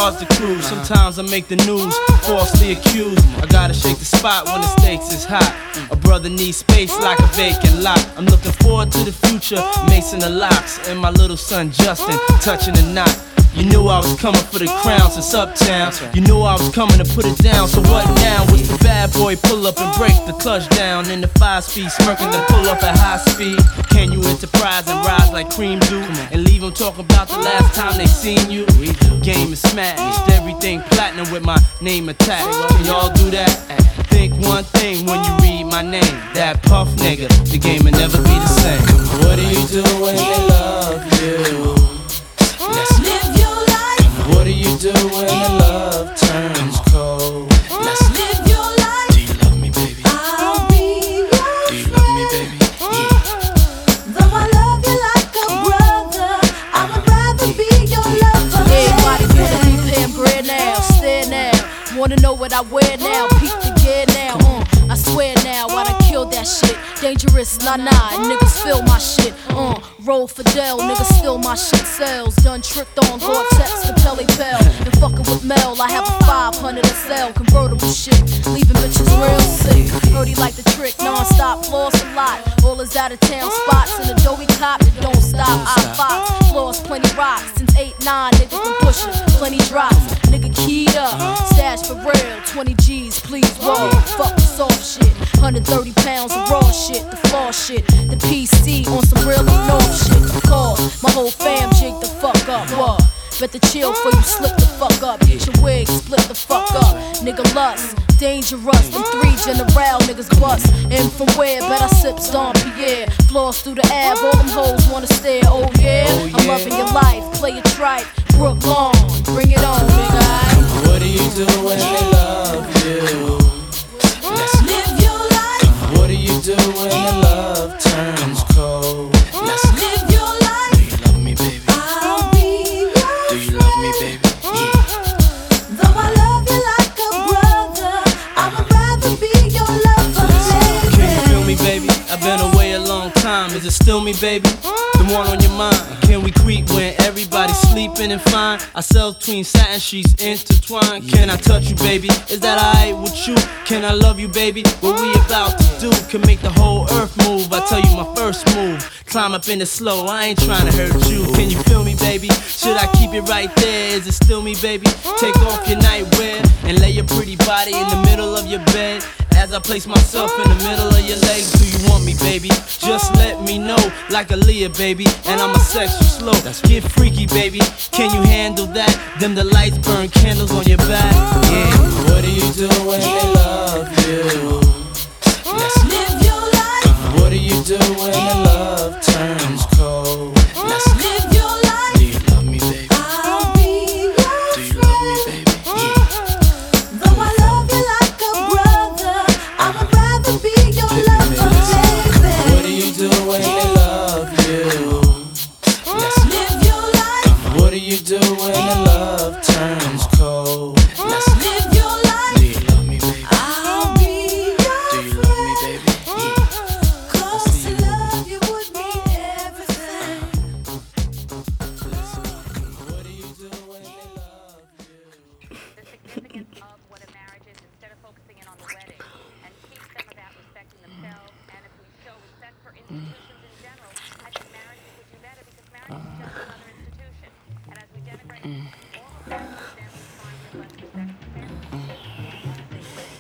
stars to cruise. Sometimes I make the news, falsely accused. I gotta shake the spot when the stakes is hot. A brother needs space like a vacant lot. I'm looking forward to the future, Mason the locks, and my little son Justin touching the knot. You knew I was coming for the crown since Uptown. You knew I was coming to put it down. So what now? Was the bad boy pull up and break the clutch down? In the 5-speed smirking to pull up at high speed. Can you enterprise and rise like Cream do? And leave them talking about the last time they seen you? Game is smashed, everything platinum with my name attached. Can y'all do that? Think one thing when you read my name. That Puff nigga, the game will never be the same. What do you do when they love you? Let's live your life. What do you do when the love turns cold? Let's live your life. Do you love me, baby? I'll be yours. Do you love me, baby? Yeah. Though I love you like a brother, I would rather be your lover. Everybody wanna be paying bread now, stare now. Wanna know what I wear now, peep the gear now. I swear now, I done killed that shit. Dangerous, nah, niggas feel my shit. Roll Fidel, niggas steal my shit sells. Done tricked on Gore-Tex, the Pelly Bell. And fucking with Mel, I have a 500 SL convertible shit, leaving bitches real sick. Heard he like the trick, non-stop, floss a lot. All his out of town spots in a doughy cop that don't stop. I-5, floors plenty rocks. Since 8-9, niggas been pushing, plenty drops. Nigga keyed up, stash for real. 20 G's, please roll. Fuck the soft shit. 130 pounds of raw shit, the flaw shit. The PC on some real north shit. Call my whole fam jig the fuck up. What? Better chill before you slip the fuck up. Get your wig, split the fuck up. Nigga lust, dangerous. Them 3 general niggas bust. And from where? Bet I sip Don Pierre. Floors through the Ave, all them hoes wanna stare. Oh yeah, I'm loving your life. Play it tripe, Brook Long. Bring it on, nigga. What do you do when they love you? Let's live your life. What do you do when the love turns cold? Let's live your life. Do you love me, baby? I'll be yours. Do you love me, baby? Yeah. Though I love you like a brother, I would rather be your lover, baby. Can you feel me, baby? I've been away a long time. Is it still me, baby? The one on your mind. Can we creep when everybody's sleeping and fine? Ourselves between satin sheets intertwined. Can I touch you, baby? Is that alright with you? Can I love you, baby? What we about to do can make the whole earth move. I tell you my first move. Climb up in the slow, I ain't trying to hurt you. Can you feel me, baby? Should I keep it right there? Is it still me, baby? Take off your nightwear and lay your pretty body in the middle of your bed. As I place myself in the middle of your legs, do you want me, baby? Just let me know, like Aaliyah, baby. And I'ma sex you slow. Get freaky, baby. Can you handle that? Them the lights burn candles on your back. Yeah. What do you do when they love you? Let's live your life. What do you do when the love turns cold? Let's live your life. Do you love me, baby? I'll be yours. Do you love me, baby? Yeah. Though I love you like a brother, I would rather be your lover, baby. What do you do when they love you? Let's live your life. What do you do when the love turns cold? Let's live your life. Do you love me, baby? I'll be yours. Do you love me, baby? Yeah. Cause to love you would mean everything. What do you do when they love you? The significance of what a marriage is instead of focusing in on the wedding and teach them about respecting themselves. And if we show respect for institutions in general, I think marriages would do better because marriage is just another institution. And as we denigrate all of that, then we find with less respect for families.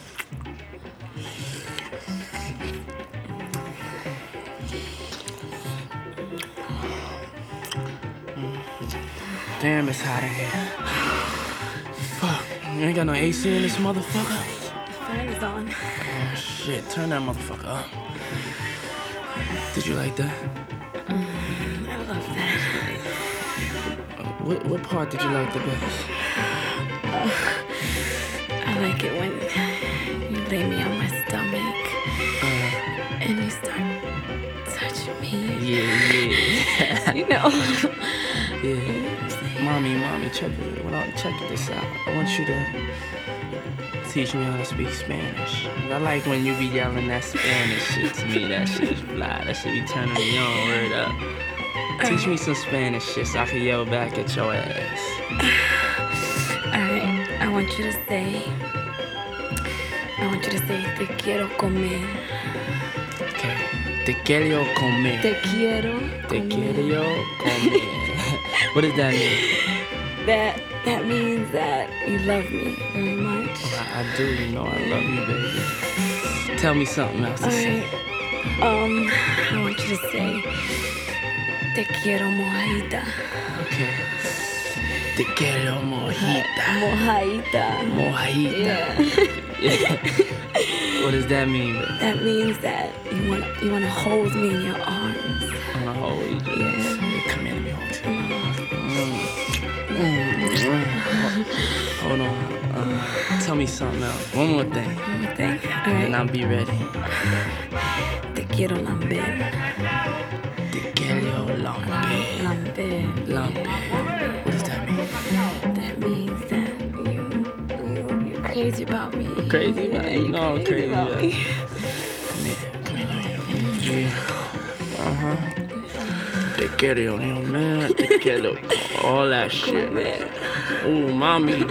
Damn, it's hot in here. Fuck, you ain't got no AC in this motherfucker? The fan is on. Oh, shit, turn that motherfucker up. Did you like that? I love that. What part did you like the best? I like it when you lay me on my stomach and you start touching me. Yeah. You know. Yeah. Mommy, check this out. I want you to teach me how to speak Spanish. I like when you be yelling that Spanish shit to me. That shit is fly. That shit be turning me on. Word up. Teach me some Spanish shit so I can yell back at your ass. All want you to say, te quiero comer. Okay. Te quiero comer. Te quiero Te comer. quiero comer. What does that mean? That means that you love me very much. I do, you know I love you, baby. Tell me something else to say. Alright. I want you to say, te quiero mojita. Okay. Te quiero mojita. Mojita. Mojita. Yeah. What does that mean, baby? That means that you wanna hold me in your arms. I'm gonna hold you. Yeah. Come here, let me hold you. Hold on. Tell me something else. One more thing. One more thing. And Alright. I'll be ready. Te quiero lamber. Te quiero lamber. Lamber. Lamber. What does that mean? That means that you're crazy about me. Crazy about you? No, I'm crazy about me. Come here. Te quiero, man. Te quiero. All that shit. Man. Ooh, mommy.